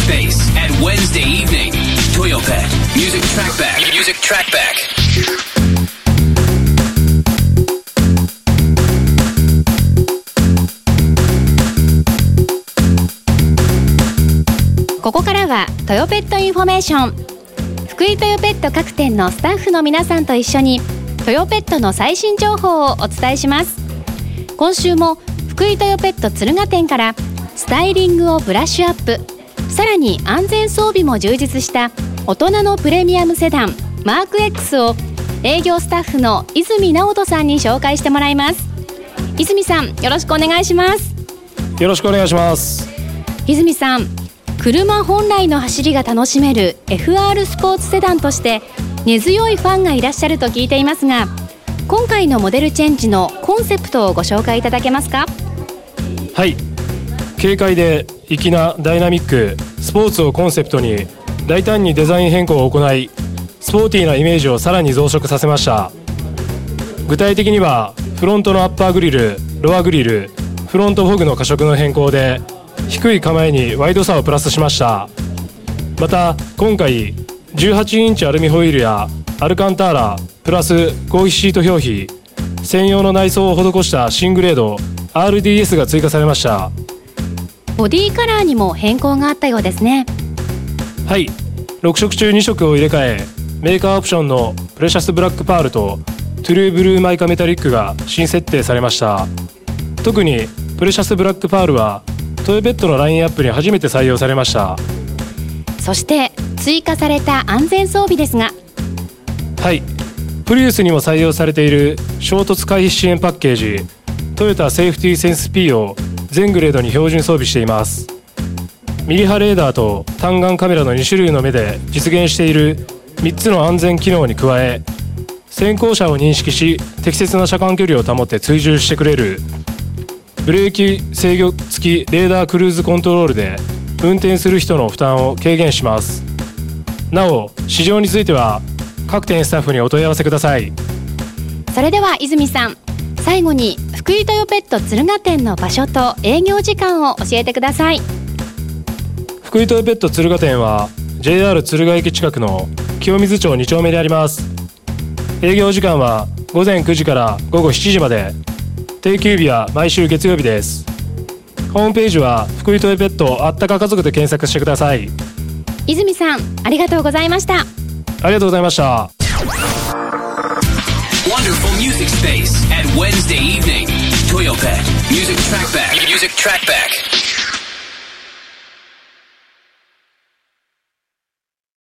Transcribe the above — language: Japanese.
Space at Wednesday evening. Toyopet Music Trackback. Music Trackback. ここからはトヨペットインフォメーション。福井トヨペット各店のスタッフの皆さんと一緒にトヨペットの最新情報をお伝えします。今週も福井トヨペット敦賀店からスタイリングをブラッシュアップ、さらに安全装備も充実した大人のプレミアムセダンマーク X を営業スタッフの泉直人さんに紹介してもらいます。泉さん、よろしくお願いします。 よろしくお願いします。 泉さん、車本来の走りが楽しめる FR スポーツセダンとして根強いファンがいらっしゃると聞いていますが、今回のモデルチェンジのコンセプトをご紹介いただけますか？ はい、軽快で粋なダイナミックスポーツをコンセプトに大胆にデザイン変更を行い、スポーティーなイメージをさらに増殖させました。具体的にはフロントのアッパーグリル、ロアグリル、フロントフォグの加色の変更で低い構えにワイドさをプラスしました。また今回18インチアルミホイールやアルカンターラプラス合皮シート表皮、専用の内装を施した新グレード RDS が追加されました。 ボディカラーにも変更があったようですね。 はい、6色中2色を入れ替え、メーカーオプションのプレシャスブラックパールとトゥルーブルーマイカメタリックが新設定されました。特にプレシャスブラックパールはトヨペットのラインアップに初めて採用されました。 そして追加された安全装備ですが、 はい、プリウスにも採用されている衝突回避支援パッケージトヨタセーフティーセンス P を全グレードに標準装備しています。ミリ波レーダーと単眼カメラの2種類の目で実現している3つの安全機能に加え、先行車を認識し適切な車間距離を保って追従してくれるブレーキ制御付きレーダークルーズコントロールで運転する人の負担を軽減します。なお市場については各店スタッフにお問い合わせください。 それでは泉さん、最後に福井トヨペット敦賀店の場所と営業時間を教えてください。 福井トヨペット敦賀店は JR 敦賀駅近くの清水町2丁目にあります。営業時間は午前9時から午後7時まで、定休日は毎週月曜日です。ホームページは福井トヨペットあったか家族で検索してください。 泉さん、ありがとうございました。 ありがとうございました。 Wonderful Music Space at Wednesday evening. Toyopet Music Trackback. Music Trackback.